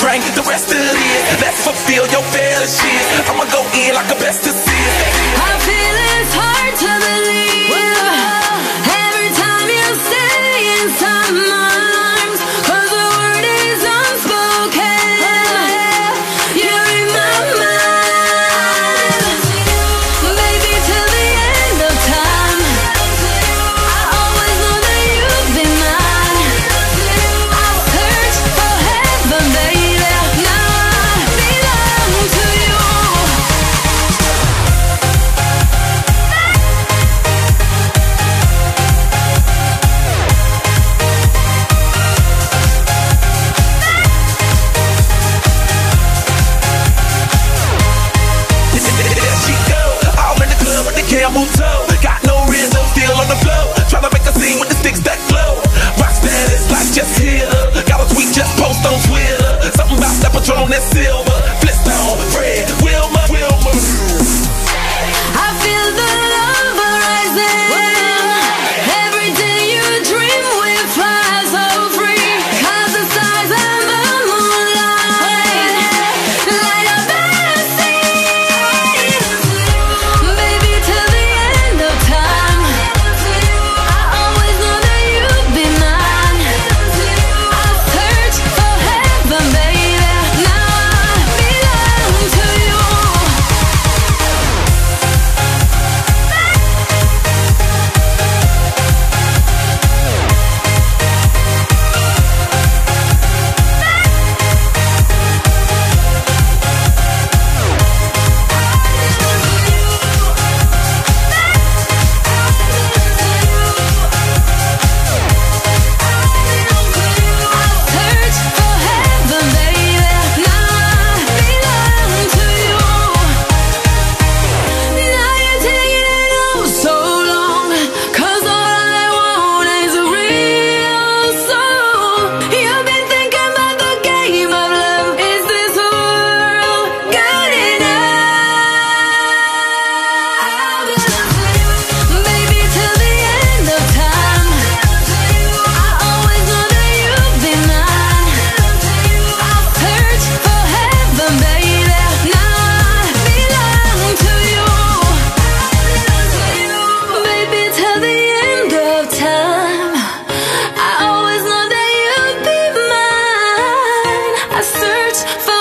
bring the rest of this. Let's fulfill your fantasies. I'ma go in like a best to see. I feel it's hard to believe every time you say inside my arms, 'cause the word is unspoken. You're in my mind, baby, till the end of time. I always know that you'll be mine. I search for heaven, baby. Now I belong to you. There she go, all in the club with the camel toe. Got no rhythm, still on the flow. Tryna make a scene with the sticks that glow. Rock status like just here. Got a tweet, just post on Twitter. Something about that Patron that's silver. Flintstone, Fred, Wilma. I feel the love rising. Every day you dream we fly so free. 'Cause the stars and the moonlight light up the sea. Baby, till the end of time. I always know that you'll be mine. I search for heaven, baby. Now I belong to you. Search for heaven, baby. Now I belong to you. Now you're taking it oh so long, 'cause all I want is a real song. You've been thinking about the game of love. Is this world good enough? Baby, till the end of time. I always know that you'll be mine. I search for heaven, baby. Now I belong to you. Baby, till the end of time. I always know that you'll be mine. I search for